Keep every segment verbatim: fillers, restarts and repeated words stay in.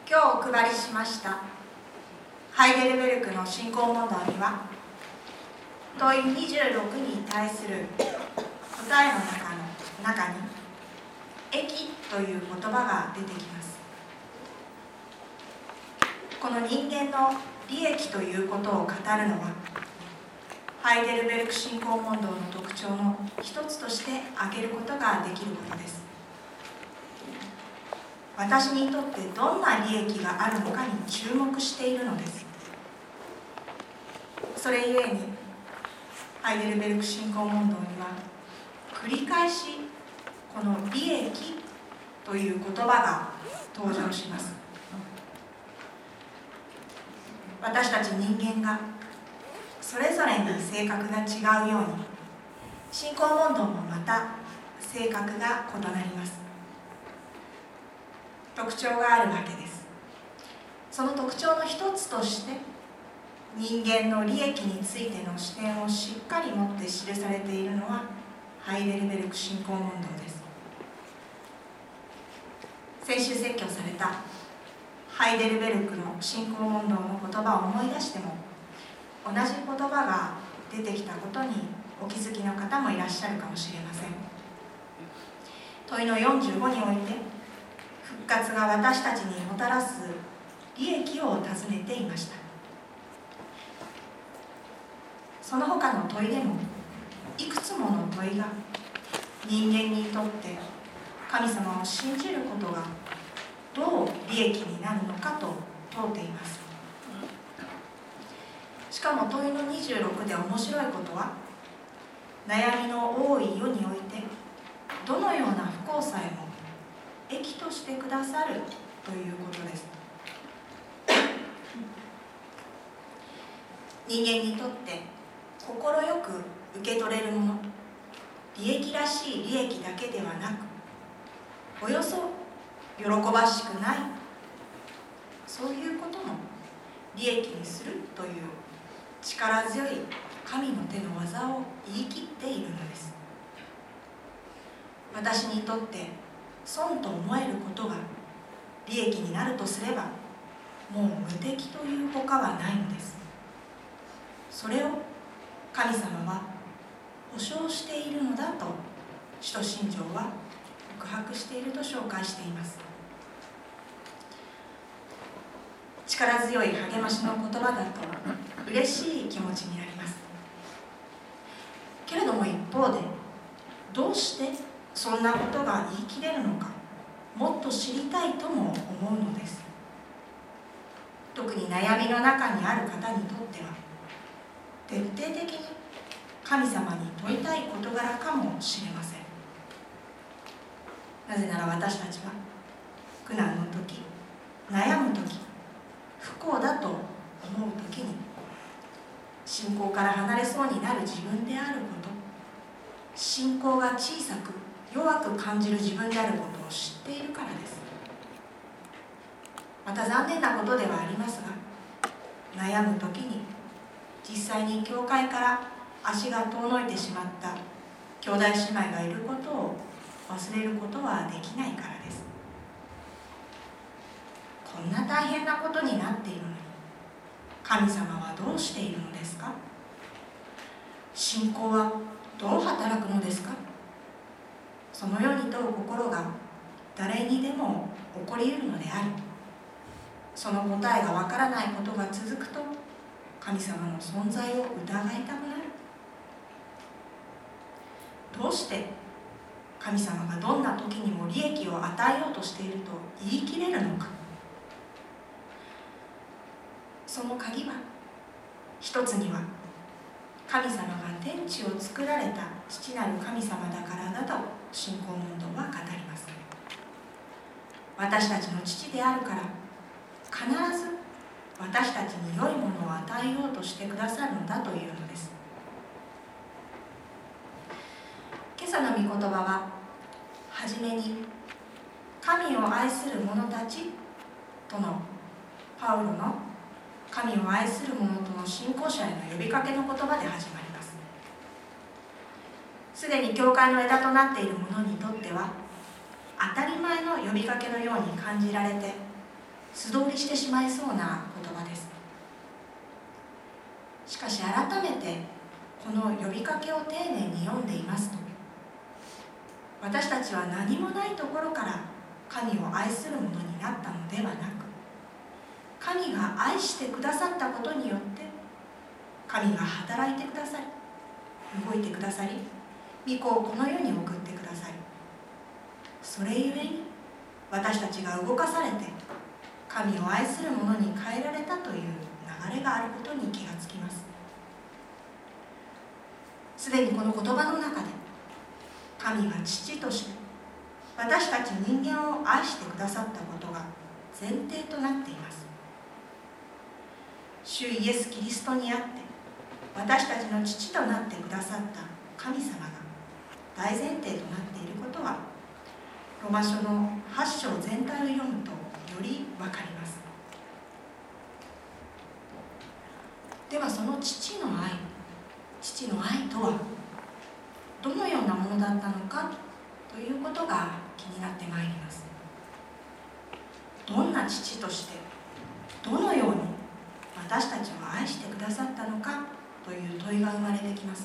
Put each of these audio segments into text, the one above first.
今日お配りしましたハイデルベルクの信仰問答には問いにじゅうろくに対する答えの中の中に益という言葉が出てきます。この人間の利益ということを語るのはハイデルベルク信仰問答の特徴の一つとして挙げることができることです。私にとってどんな利益があるのかに注目しているのです。それゆえにハイデルベルク信仰問答には繰り返しこの利益という言葉が登場します。私たち人間がそれぞれに性格が違うように信仰問答もまた性格が異なります。特徴があるわけです。その特徴の一つとして人間の利益についての視点をしっかり持って記されているのはハイデルベルク信仰問答です。先週説教されたハイデルベルクの信仰問答の言葉を思い出しても同じ言葉が出てきたことにお気づきの方もいらっしゃるかもしれません。問いのよんじゅうごにおいて復活が私たちにもたらす利益を尋ねていました。その他の問いでもいくつもの問いが人間にとって神様を信じることがどう利益になるのかと問うています。しかも問いのにじゅうろくで面白いことは悩みの多い世においてどのような不幸さえも益としてくださるということです。人間にとって心よく受け取れるもの、利益らしい利益だけではなくおよそ喜ばしくないそういうことも利益にするという力強い神の手の技を言い切っているのです。私にとって損と思えることが利益になるとすればもう無敵というほかはないのです。それを神様は保証しているのだと使徒信条は告白していると紹介しています。力強い励ましの言葉だと嬉しい気持ちになります。けれども一方でどうしてそんなことが言い切れるのかもっと知りたいとも思うのです。特に悩みの中にある方にとっては徹底的に神様に問いたい事柄かもしれません。なぜなら私たちは苦難の時、悩む時、不幸だと思う時に信仰から離れそうになる自分であること、信仰が小さく弱く感じる自分であることを知っているからです。また残念なことではありますが、悩む時に実際に教会から足が遠のいてしまった兄弟姉妹がいることを忘れることはできないからです。こんな大変なことになっているのに神様はどうしているのですか？信仰はどう働くのですか？そのように問う心が誰にでも起こり得るのであり、その答えがわからないことが続くと神様の存在を疑いたくなる。どうして神様がどんな時にも利益を与えようとしていると言い切れるのか。その鍵は一つには神様が天地を作られた父なる神様だからだと信仰問答は語ります。私たちの父であるから必ず私たちに良いものを与えようとしてくださるのだというのです。今朝の御言葉ははじめに神を愛する者たちとのパウロの神を愛する者との信仰者への呼びかけの言葉で始まります。すでに教会の枝となっている者にとっては当たり前の呼びかけのように感じられて素通りしてしまいそうな言葉です。しかし改めてこの呼びかけを丁寧に読んでいますと、私たちは何もないところから神を愛するものになったのではなく、神が愛してくださったことによって神が働いてくださり、動いてくださり、御子をこの世に送ってくださり、それゆえに私たちが動かされて神を愛するものに変えられたという流れがあることに気がつきます。すでにこの言葉の中で神が父として私たち人間を愛してくださったことが前提となっています。主イエス・キリストにあって私たちの父となってくださった神様が大前提となっていることは、ロマ書のはち章全体を読むとより分かります。ではその父の愛、父の愛とはどのようなものだったのかということが気になってまいります。どんな父としてどのように私たちを愛してくださったのかという問いが生まれてきます。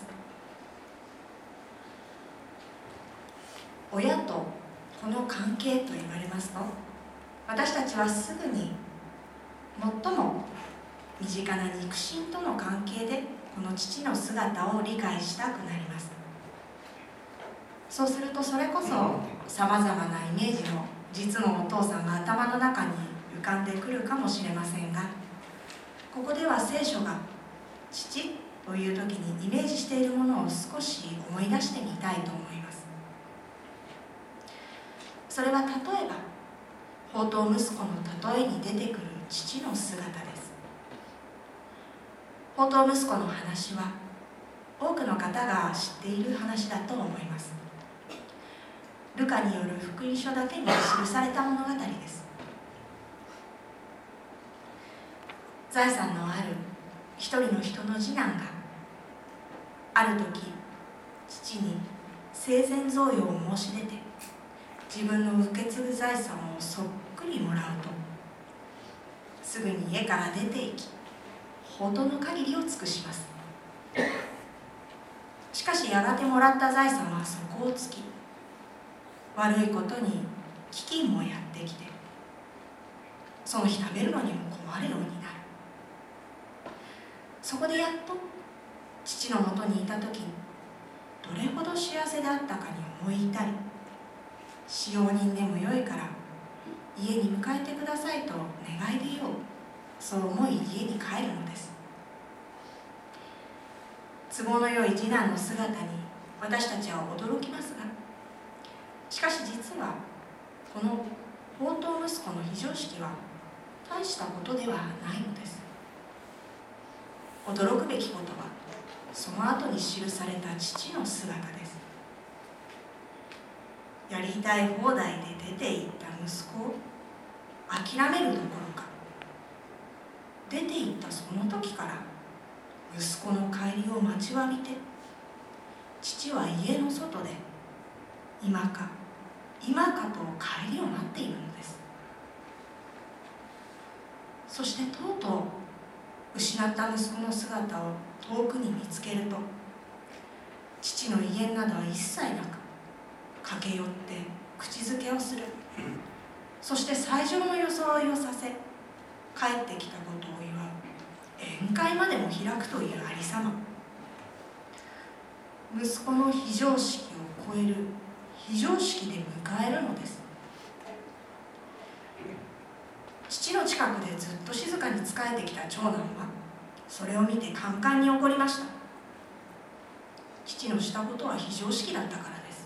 親とこの関係と言われますと、私たちはすぐに最も身近な肉親との関係でこの父の姿を理解したくなります。そうするとそれこそさまざまなイメージの実のお父さんが頭の中に浮かんでくるかもしれませんが、ここでは聖書が父という時にイメージしているものを少し思い出してみたいと思います。それは例えば放蕩息子の例えに出てくる父の姿です。放蕩息子の話は多くの方が知っている話だと思います。ルカによる福音書だけに記された物語です。財産のある一人の人の次男がある時父に生前贈与を申し出て自分の受け継ぐ財産をそっくりもらうと、すぐに家から出て行き放蕩の限りを尽くします。しかしやがてもらった財産は底をつき、悪いことに飢饉もやってきて、その日食べるのにも困るようになる。そこでやっと父のもとにいた時にどれほど幸せであったかに思い至り、使用人でもよいから家に迎えてくださいと願い出よう、そう思い家に帰るのです。都合のよい次男の姿に私たちは驚きますが、しかし実はこの放蕩息子の非常識は大したことではないのです。驚くべきことはその後に記された父の姿です。やりたい放題で出て行った息子を諦めるどころか、出て行ったその時から息子の帰りを待ちわびて、父は家の外で今か今かと帰りを待っているのです。そしてとうとう失った息子の姿を遠くに見つけると、父の威厳などは一切なく駆け寄って口づけをする。そして最上の装いをさせ、帰ってきたことを祝う宴会までも開くというありさま。息子の非常識を超える非常識で迎えるのです。父の近くでずっと静かに仕えてきた長男はそれを見てカンカンに怒りました。父のしたことは非常識だったからです。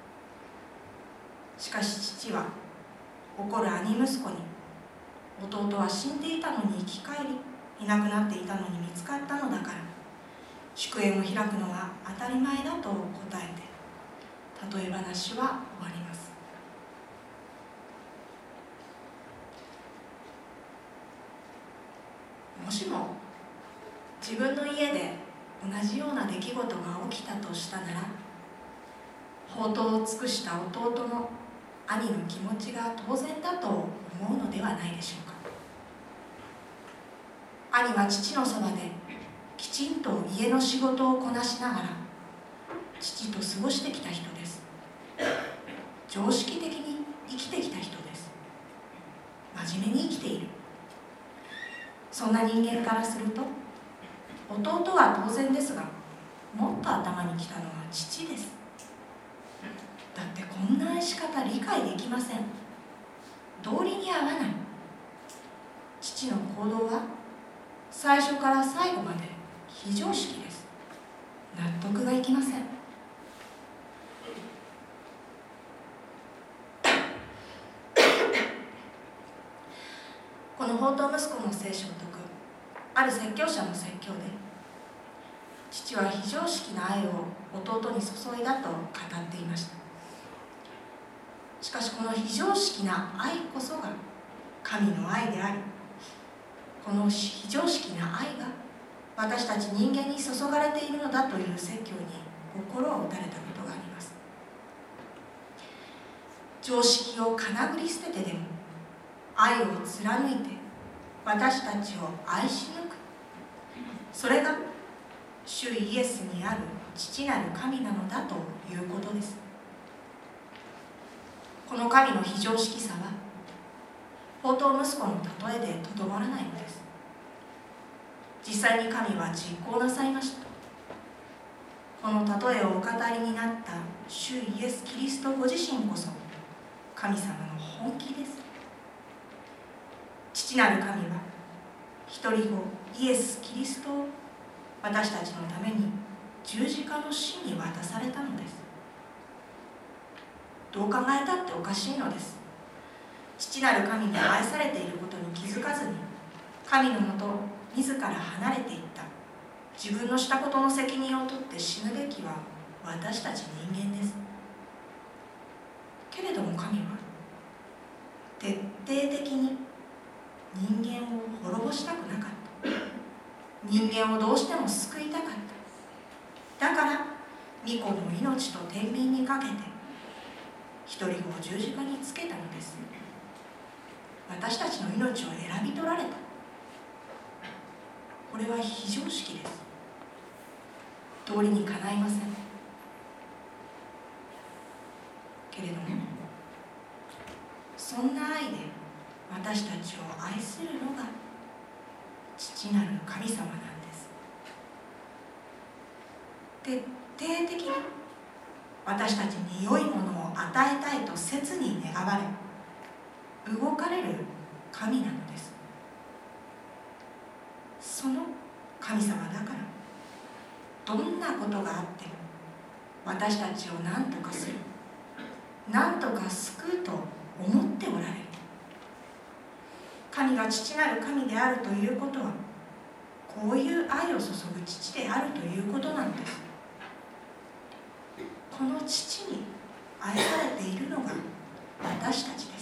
しかし父は怒る兄息子に、弟は死んでいたのに生き返り、いなくなっていたのに見つかったのだから祝宴を開くのが当たり前だと答えて、例え話は終わります。もしも自分の家で同じような出来事が起きたとしたなら、放蕩を尽くした弟の兄の気持ちが当然だと思うのではないでしょうか。 兄は父のそばできちんと家の仕事をこなしながら父と過ごしてきた人です。常識的に生きてきた人です。真面目に生きている。そんな人間からすると弟は当然ですが、もっと頭にきたのは父です。だってこんな愛し方理解できません。道理に合わない。父の行動は最初から最後まで非常識です。納得がいきません。この放蕩息子の聖書を説くある説教者の説教で、父は非常識な愛を弟に注いだと語っていました。しかしこの非常識な愛こそが神の愛であり、この非常識な愛が私たち人間に注がれているのだという説教に心を打たれたことがあります。常識をかなぐり捨ててでも愛を貫いて私たちを愛し抜く、それが主イエスにある父なる神なのだということです。この神の非常識さは放蕩息子の例えでとどまらないのです。実際に神は実行なさいました。この例えをお語りになった主イエス・キリストご自身こそ神様の本気です。父なる神は一人子イエス・キリストを私たちのために十字架の死に渡されたのです。どう考えたっておかしいのです。父なる神に愛されていることに気づかずに神のもと自ら離れていった自分のしたことの責任を取って死ぬべきは私たち人間です。けれども神は徹底的に人間を滅ぼしたくなかった。人間をどうしても救いたかった。だから御子の命と天秤にかけて一人子を十字架につけたのです。私たちの命を選び取られた。これは非常識です。道理にかないません。けれどもそんな愛で私たちを愛するのが父なる神様なんです。徹底的に私たちに良いものを与えたいと切に願われ動かれる神なのです。その神様だからどんなことがあっても私たちを何とかする、何とか救うと思っておられる。神が父なる神であるということはこういう愛を注ぐ父であるということなのです。この父に愛されているのが私たちです。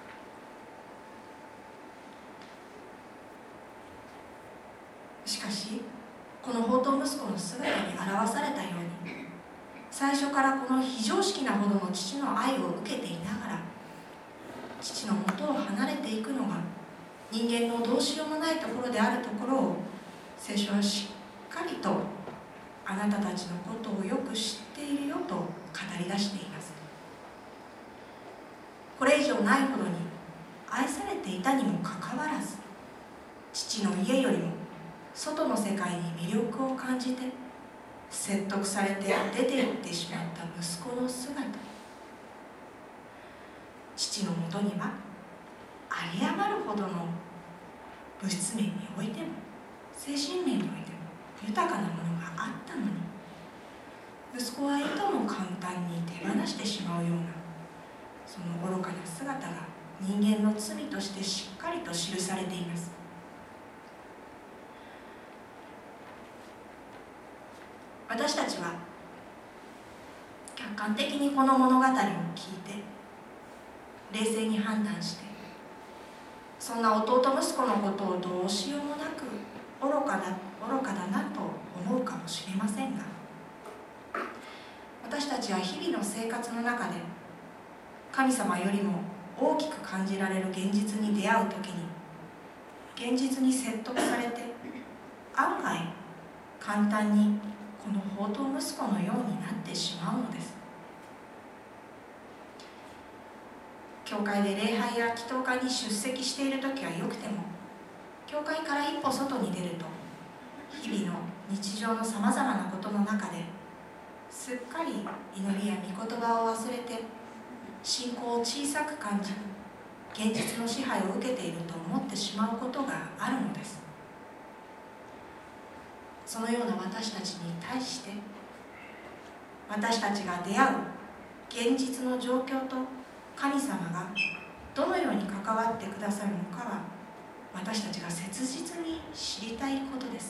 しかしこの放蕩息子の姿に表されたように最初からこの非常識なほどの父の愛を受けていながら父のもとを離れていくのが人間のどうしようもないところであるところを聖書はしっかりとあなたたちのことをよく知っているよと語り出しています。これ以上ないほどに愛されていたにもかかわらず父の家よりも外の世界に魅力を感じて説得されて出て行ってしまった息子の姿、父のもとには有り余るほどの物質面においても精神面においても豊かなものがあったのに息子はいとも簡単に手放してしまうようなその愚かな姿が人間の罪としてしっかりと記されています。私たちは客観的にこの物語を聞いて冷静に判断してそんな弟息子のことをどうしようもなく愚かだ、愚かだなと思うかもしれませんが、私たちは日々の生活の中で神様よりも大きく感じられる現実に出会うときに現実に説得されて、案外簡単にこの放蕩息子のようになってしまうのです。教会で礼拝や祈祷会に出席している時はよくても、教会から一歩外に出ると、日々の日常のさまざまなことの中ですっかり祈りや御言葉を忘れて、信仰を小さく感じ、現実の支配を受けていると思ってしまうことがあるのです。そのような私たちに対して、私たちが出会う現実の状況と神様がどのように関わってくださるのかは、私たちが切実に知りたいことです。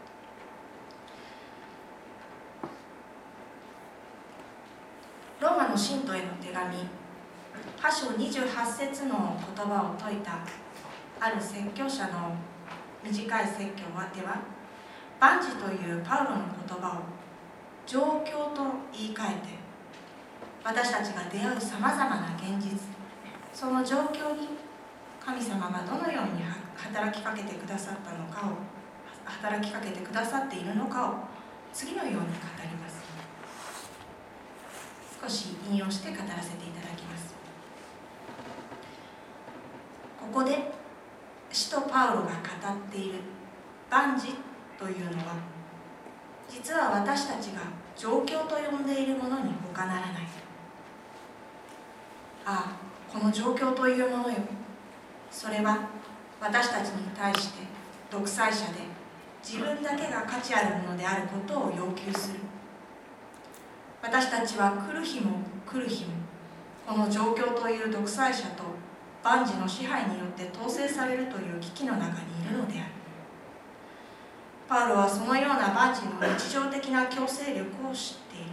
ローマの信徒への手紙は章にじゅうはち節の言葉を説いたある説教者の短い説教では、万事というパウロの言葉を状況と言い換えて、私たちが出会うさまざまな現実、その状況に神様がどのように働きかけてくださったのかを働きかけてくださっているのかを次のように語ります。少し引用して語らせていただきます。ここで使徒パウロが語っている万事というのは、実は私たちが状況と呼んでいるものに他ならない。ああ、この状況というものよ、それは私たちに対して独裁者で自分だけが価値あるものであることを要求する。私たちは来る日も来る日もこの状況という独裁者と万事の支配によって統制されるという危機の中にいるのである。パウロはそのような万事の日常的な強制力を知っている。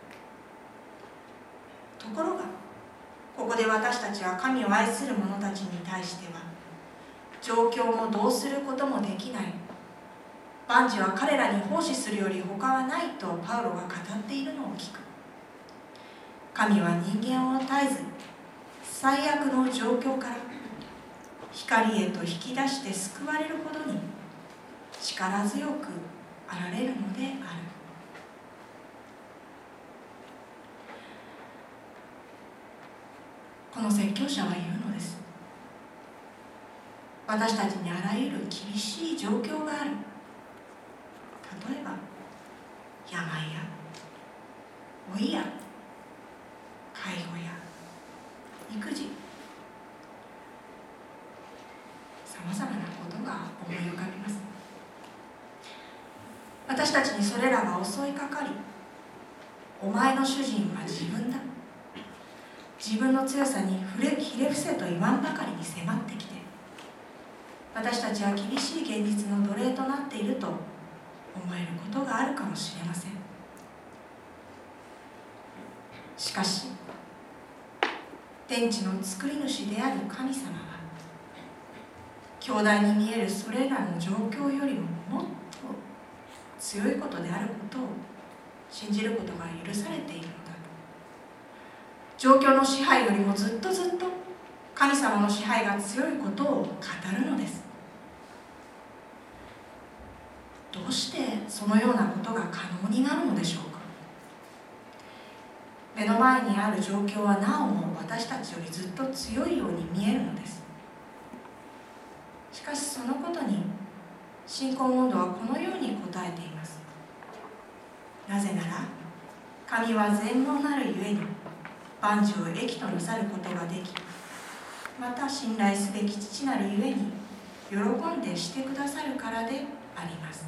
ところがここで私たちは神を愛する者たちに対しては、状況もどうすることもできない、万事は彼らに奉仕するより他はないとパウロが語っているのを聞く。神は人間を絶えず最悪の状況から光へと引き出して救われるほどに力強くあられるのである。この説教者は言うのです。私たちにあらゆる厳しい状況がある。例えば病や老いや介護や育児、さまざまなことが思い浮かびます。私たちにそれらが襲いかかり、お前の主人は自分だ、自分の強さにひれ伏せと言わんばかりに迫ってきて、私たちは厳しい現実の奴隷となっていると思えることがあるかもしれません。しかし天地の作り主である神様は、強大に見えるそれらの状況よりももっと強いことであることを信じることが許されているのだ。状況の支配よりもずっとずっと神様の支配が強いことを語るのです。どうしてそのようなことが可能になるのでしょうか。目の前にある状況はなおも私たちよりずっと強いように見えるのです。しかしそのことに信仰問答はこのように答えています。なぜなら神は全能なるゆえに万事を益となさることができ、また信頼すべき父なるゆえに喜んでしてくださるからであります。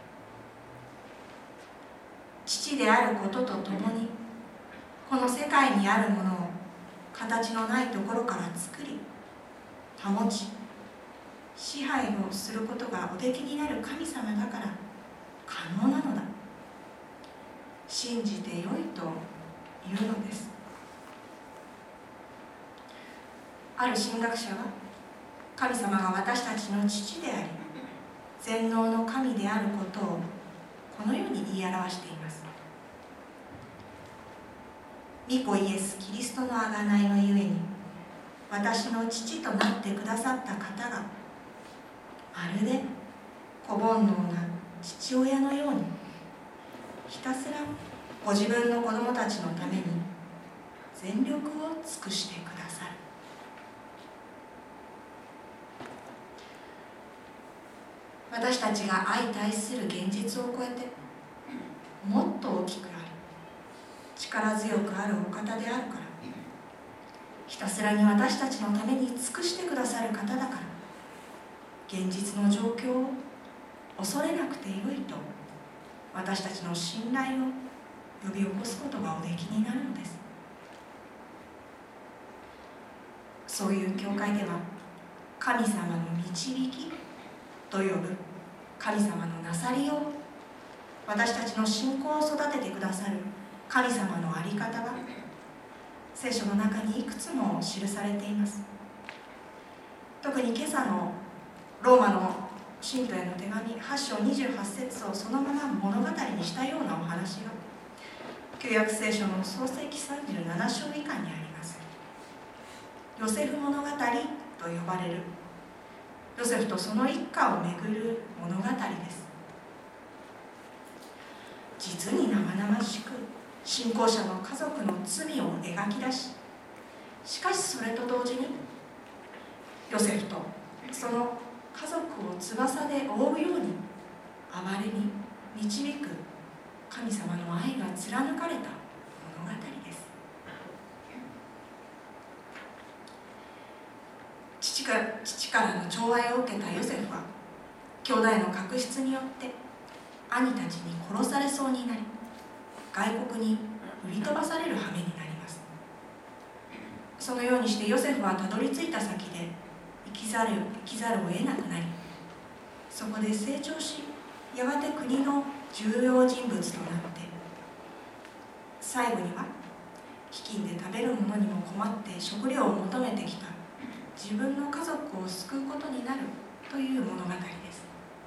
父であることとともに、この世界にあるものを形のないところから作り保ち支配をすることがおできになる神様だから可能なのだ、信じてよいというのです。ある神学者は、神様が私たちの父であり全能の神であることをこのように言い表しています。御子イエス・キリストの贖いのゆえに私の父となってくださった方がるで子煩悩な父親のようにひたすらご自分の子供たちのために全力を尽くしてくださる。私たちが相対する現実を超えてもっと大きくある、力強くあるお方であるから、ひたすらに私たちのために尽くしてくださる方だから、現実の状況を恐れなくてよいと私たちの信頼を呼び起こすことがおできになるのです。そういう教会では、神様の導きと呼ぶ神様のなさりを、私たちの信仰を育ててくださる神様の在り方が聖書の中にいくつも記されています。特に今朝のローマの信徒への手紙はち章にじゅうはち節をそのまま物語にしたようなお話が旧約聖書の創世記さんじゅうなな章以下にあります。ヨセフ物語と呼ばれるヨセフとその一家をめぐる物語です。実に生々しく信仰者の家族の罪を描き出し、しかしそれと同時にヨセフとその家族を翼で覆うように憐れみ導く神様の愛が貫かれた物語です。父か、父からの寵愛を受けたヨセフは兄弟の確執によって兄たちに殺されそうになり、外国に売り飛ばされる羽目になります。そのようにしてヨセフはたどり着いた先で生きざる生きざるを得なくなり、そこで成長し、やがて国の重要人物となって、最後には飢饉で食べるものにも困って食料を求めてきた自分の家族を救うことになるという物語です。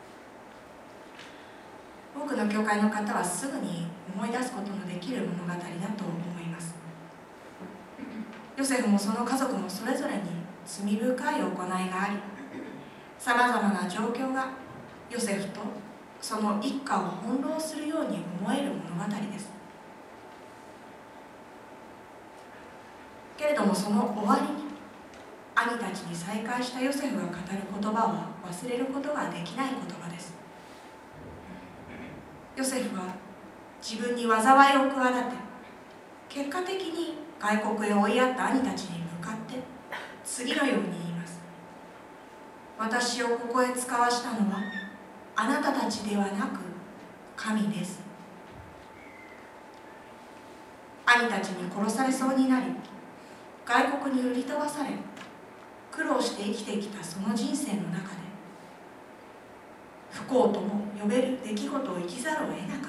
多くの教会の方はすぐに思い出すことのできる物語だと思います。ヨセフもその家族もそれぞれに罪深い行いがあり、さまざまな状況がヨセフとその一家を翻弄するように思える物語です。けれどもその終わりに兄たちに再会したヨセフが語る言葉は忘れることができない言葉です。ヨセフは自分に災いを企て、結果的に外国へ追いやった兄たちに向かって次のように言います。私をここへ使わしたのはあなたたちではなく神です。兄たちに殺されそうになり、外国に売り飛ばされ、苦労して生きてきたその人生の中で、不幸とも呼べる出来事を生きざるを得なかった。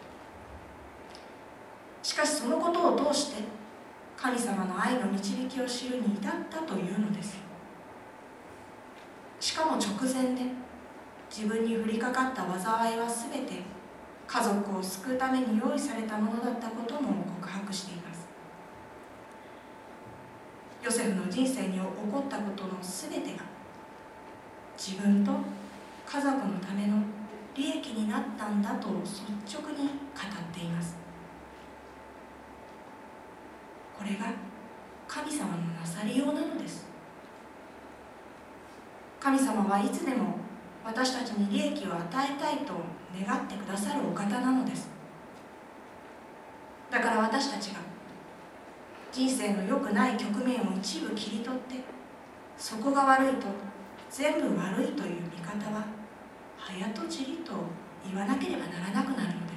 しかしそのことを通して神様の愛の導きを知るに至ったというのです。しかも直前で自分に降りかかった災いはすべて家族を救うために用意されたものだったことも告白しています。ヨセフの人生に起こったことのすべてが自分と家族のための利益になったんだと率直に語っています。これが神様のなさりようなのです。神様はいつでも私たちに利益を与えたいと願ってくださるお方なのです。だから私たちが人生の良くない局面を一部切り取って、そこが悪いと全部悪いという見方は早とちりと言わなければならなくなるのです。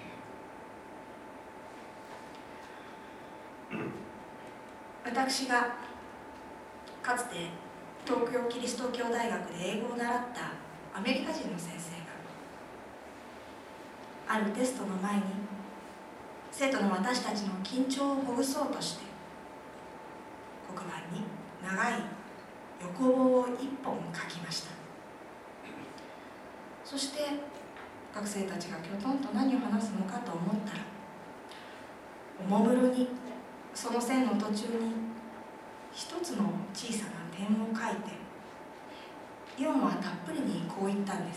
私がかつて東京キリスト教大学で英語を習ったアメリカ人の先生が、あるテストの前に生徒の私たちの緊張をほぐそうとして黒板に長い横棒を一本書きました。そして学生たちがきょとんと何を話すのかと思ったら、おもむろにその線の途中に一つの小さな点を書いて、 ヨンはたっぷりにこう言ったんです。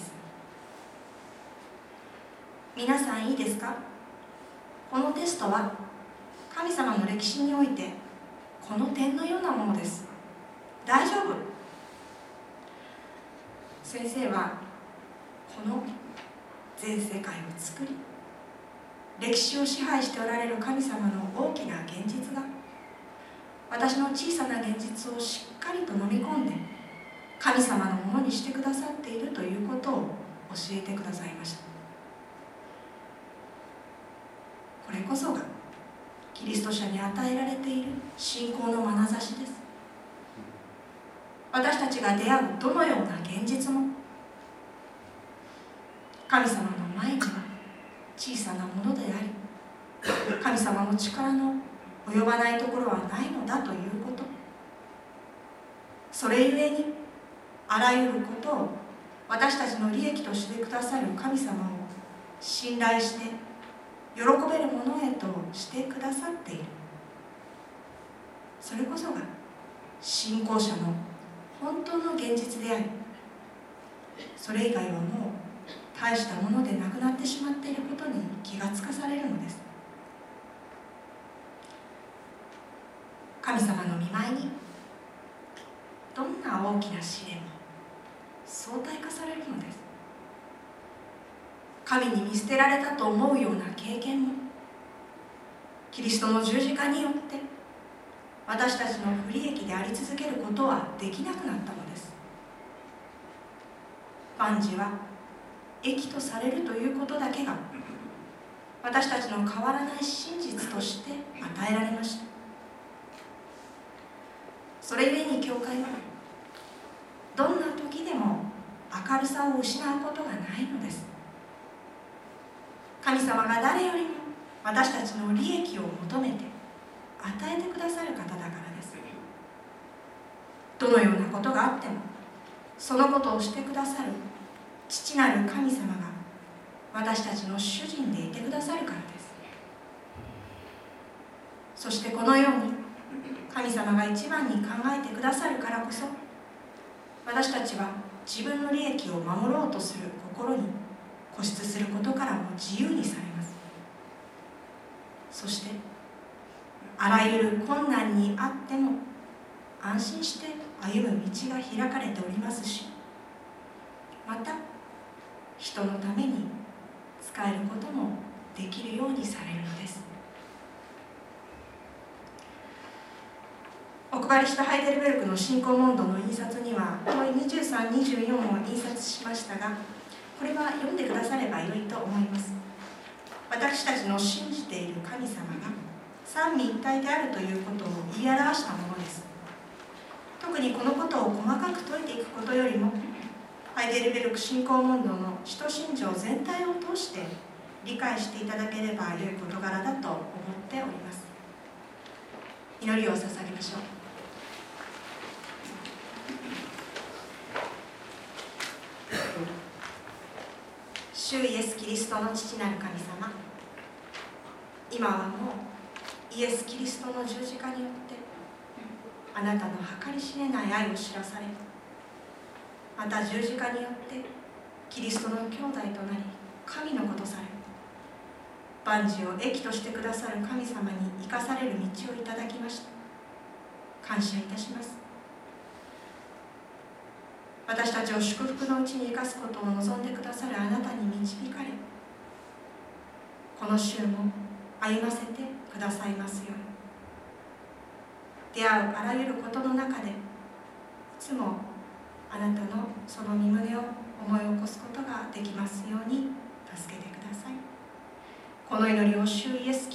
皆さんいいですか？このテストは神様の歴史においてこの点のようなものです。大丈夫。先生はこの全世界を作り、歴史を支配しておられる神様の大きな現実が私の小さな現実をしっかりと飲み込んで神様のものにしてくださっているということを教えてくださいました。これこそがキリスト者に与えられている信仰の眼差しです。私たちが出会うどのような現実も神様の前には小さなものであり、神様の力の及ばないところはないのだということ、それゆえにあらゆることを私たちの利益としてくださる神様を信頼して喜べるものへとしてくださっている。それこそが信仰者の本当の現実であり、それ以外はもう大したものでなくなってしまっていることに気がつかされるのです。神様の御前にどんな大きな試練も相対化されるのです。神に見捨てられたと思うような経験もキリストの十字架によって私たちの不利益であり続けることはできなくなったのです。万事は益とされるということだけが私たちの変わらない真実として与えられました。それゆえに教会はどんな時でも明るさを失うことがないのです。神様が誰よりも私たちの利益を求めて与えてくださる方だからです。どのようなことがあってもそのことをしてくださる父なる神様が私たちの主人でいてくださるからです。そしてこのように神様が一番に考えてくださるからこそ私たちは自分の利益を守ろうとする心に固執することからも自由にされます。そしてあらゆる困難にあっても安心して歩む道が開かれておりますし、また人のために使えることもできるようにされるのです。お配りしたハイデルベルクの信仰問答の印刷には問いにじゅうさん、にじゅうよんを印刷しましたが、これは読んでくださればよいと思います。私たちの信じている神様が三位一体であるということを言い表したものです。特にこのことを細かく説いていくことよりもハイデルベルク信仰問答の使徒信条全体を通して理解していただければ良い事柄だと思っております。祈りを捧げましょう。主イエス・キリストの父なる神様、今はもうイエス・キリストの十字架によってあなたの計り知れない愛を知らされ、また十字架によってキリストの兄弟となり神の子とされ、万事を益としてくださる神様に生かされる道をいただきました。感謝いたします。私たちを祝福のうちに生かすことを望んでくださるあなたに導かれ、この週も歩ませてくださいますように。出会うあらゆることの中でいつもあなたのその御胸を思い起こすことができますように助けてください。この祈りを主イエス